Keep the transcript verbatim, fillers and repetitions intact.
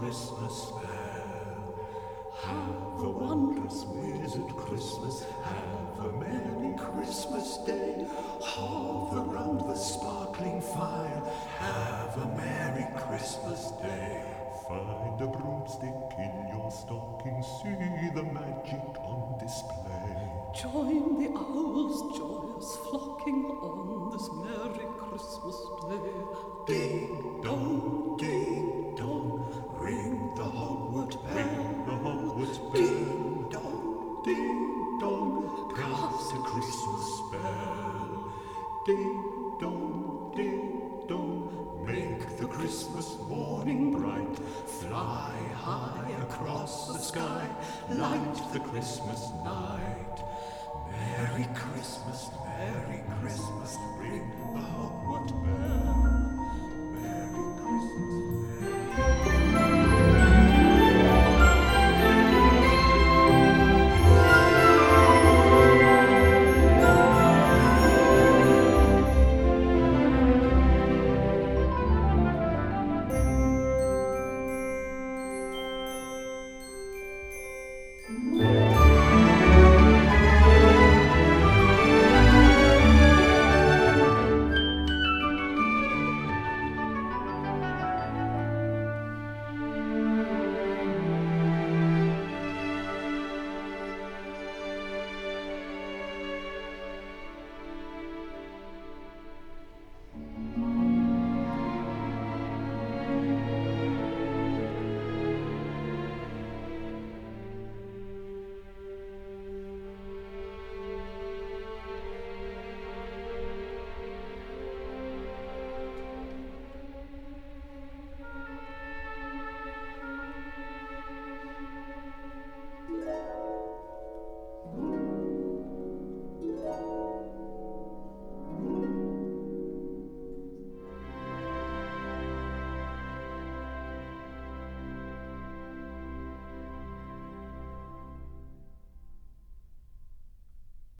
Christmas bell. Have a wondrous wizard Christmas, have a merry Christmas day. Hover round the sparkling fire, have a merry Christmas day. Find a broomstick in your stocking, see the magic on display. Join the owls joyous flocking on this merry Christmas day. Ding dong, ding dong, ring the Hogwarts bell. Ring the Hogwarts bell. Ding dong, ding dong, cast a Christmas spell. Ding dong, ding dong, make the Christmas morning bright. Fly high across the sky, light the Christmas night. Merry Christmas, Merry Christmas, ring the Hogwarts